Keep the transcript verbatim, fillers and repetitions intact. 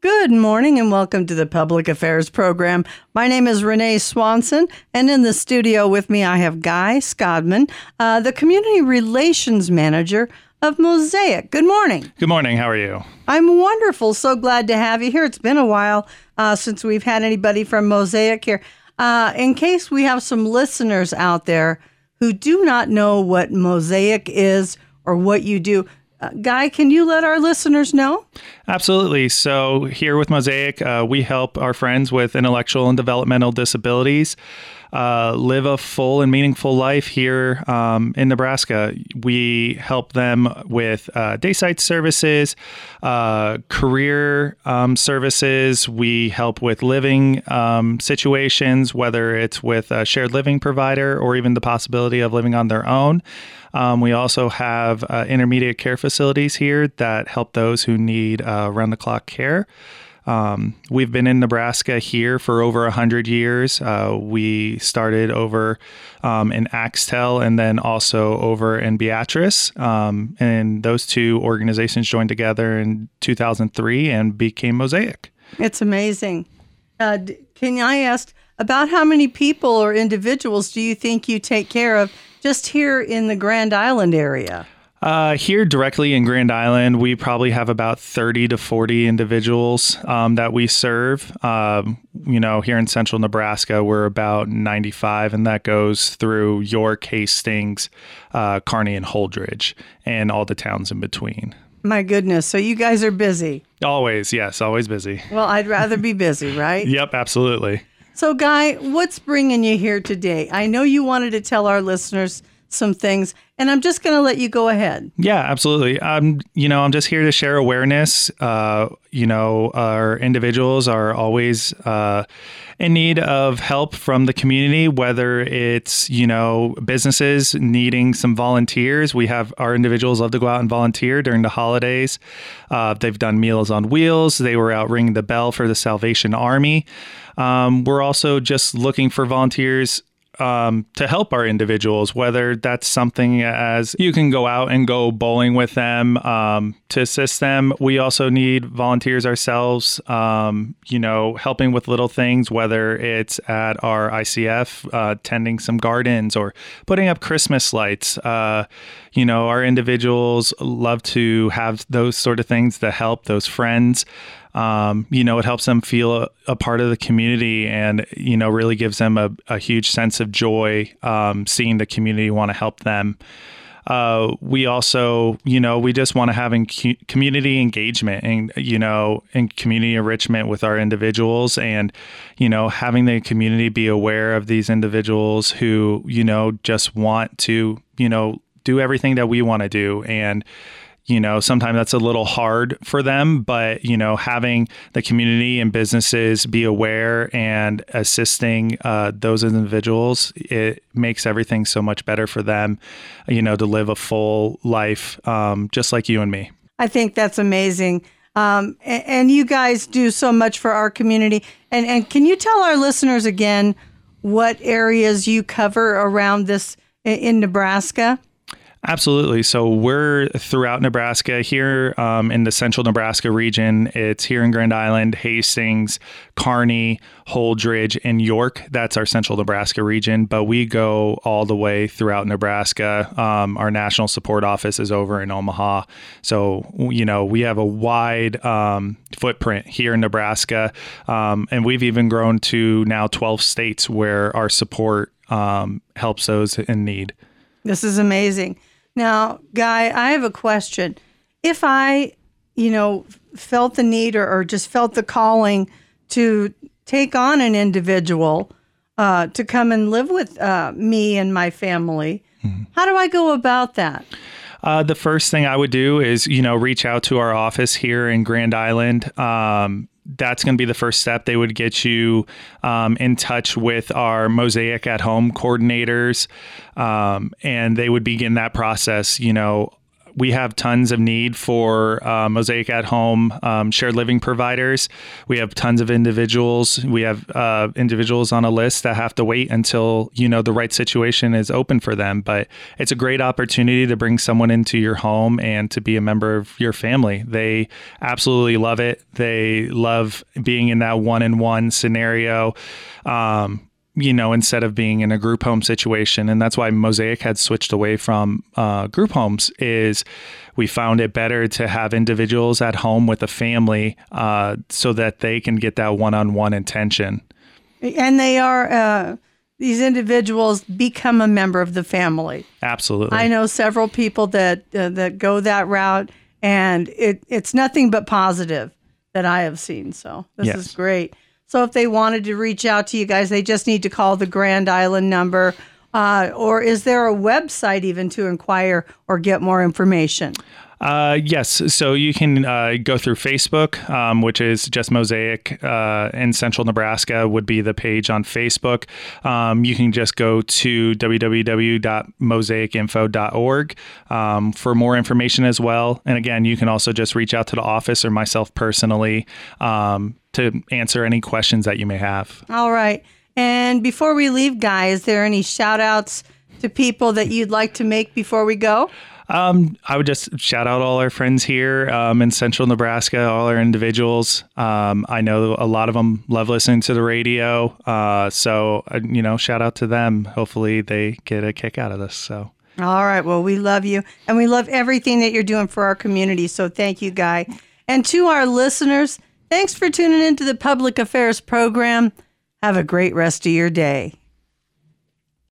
Good morning and welcome to the Public Affairs Program. My name is Renee Swanson, and in the studio with me I have Guy Scodman, uh, the Community Relations Manager of Mosaic. Good morning. Good morning. How are you? I'm wonderful. So glad to have you here. It's been a while uh, since we've had anybody from Mosaic here. Uh, in case we have some listeners out there who do not know what Mosaic is or what you do, Uh, Guy, can you let our listeners know? Absolutely. So here with Mosaic, uh, we help our friends with intellectual and developmental disabilities uh, live a full and meaningful life here um, in Nebraska. We help them with uh, day site services, uh, career um, services. We help with living um, situations, whether it's with a shared living provider or even the possibility of living on their own. Um, we also have uh, intermediate care facilities here that help those who need uh, round-the-clock care. Um, we've been in Nebraska here for over one hundred years. Uh, we started over um, in Axtell and then also over in Beatrice. Um, and those two organizations joined together in two thousand three and became Mosaic. It's amazing. Uh, can I ask, about how many people or individuals do you think you take care of just here in the Grand Island area? Uh, here directly in Grand Island, we probably have about thirty to forty individuals um, that we serve. Um, you know, here in central Nebraska, we're about ninety-five, and that goes through York, Hastings, uh, Kearney, and Holdridge, and all the towns in between. My goodness. So you guys are busy. Always, yes, always busy. Well, I'd rather be busy, right? Yep, absolutely. So, Guy, what's bringing you here today? I know you wanted to tell our listeners some things, and I'm just going to let you go ahead. Yeah, absolutely. Um, you know, I'm just here to share awareness. Uh, you know, our individuals are always uh, in need of help from the community, whether it's, you know, businesses needing some volunteers. We have our individuals love to go out and volunteer during the holidays. Uh, they've done Meals on Wheels. They were out ringing the bell for the Salvation Army. Um, we're also just looking for volunteers um, to help our individuals, whether that's something as you can go out and go bowling with them um, to assist them. We also need volunteers ourselves, um, you know, helping with little things, whether it's at our I C F, uh, tending some gardens or putting up Christmas lights. Uh, you know, our individuals love to have those sort of things to help those friends. Um, you know, it helps them feel a, a part of the community and, you know, really gives them a, a huge sense of joy, um, seeing the community want to help them. Uh, we also, you know, we just want to have in community engagement and, you know, and community enrichment with our individuals and, you know, having the community be aware of these individuals who, you know, just want to, you know, do everything that we want to do. And, you know, sometimes that's a little hard for them, but, you know, having the community and businesses be aware and assisting uh, those individuals, it makes everything so much better for them, you know, to live a full life, um, just like you and me. I think that's amazing. Um, and, and you guys do so much for our community. And, and can you tell our listeners again what areas you cover around this in, in Nebraska? Absolutely. So we're throughout Nebraska here um, in the central Nebraska region. It's here in Grand Island, Hastings, Kearney, Holdridge, and York. That's our central Nebraska region, but we go all the way throughout Nebraska. Um, our national support office is over in Omaha. So, you know, we have a wide um, footprint here in Nebraska. Um, and we've even grown to now twelve states where our support um, helps those in need. This is amazing. Now, Guy, I have a question. If I, you know, felt the need or, or just felt the calling to take on an individual uh, to come and live with uh, me and my family, mm-hmm. how do I go about that? Uh, the first thing I would do is, you know, reach out to our office here in Grand Island. Um, that's going to be the first step. They would get you um, in touch with our Mosaic at Home coordinators, um, and they would begin that process. You know, we have tons of need for uh, Mosaic at Home um, shared living providers. We have tons of individuals. We have uh, individuals on a list that have to wait until, you know, the right situation is open for them. But it's a great opportunity to bring someone into your home and to be a member of your family. They absolutely love it. They love being in that one-on-one scenario. Um, you know, instead of being in a group home situation. And that's why Mosaic had switched away from uh, group homes, is we found it better to have individuals at home with a family uh, so that they can get that one-on-one attention. And they are, uh, these individuals become a member of the family. Absolutely. I know several people that uh, that go that route, and it, it's nothing but positive that I have seen. So this Yes. is great. So if they wanted to reach out to you guys, they just need to call the Grand Island number. Uh, or is there a website even to inquire or get more information? Uh, yes. So you can uh, go through Facebook, um, which is just Mosaic uh, in Central Nebraska would be the page on Facebook. Um, you can just go to w w w dot mosaic info dot org um, for more information as well. And again, you can also just reach out to the office or myself personally um, to answer any questions that you may have. All right. And before we leave, Guy, is there any shout outs to people that you'd like to make before we go? Um, I would just shout out all our friends here um, in Central Nebraska, all our individuals. Um, I know a lot of them love listening to the radio. Uh, so, uh, you know, shout out to them. Hopefully they get a kick out of this. So. All right. Well, we love you, and we love everything that you're doing for our community. So thank you, Guy. And to our listeners, thanks for tuning into the Public Affairs program. Have a great rest of your day.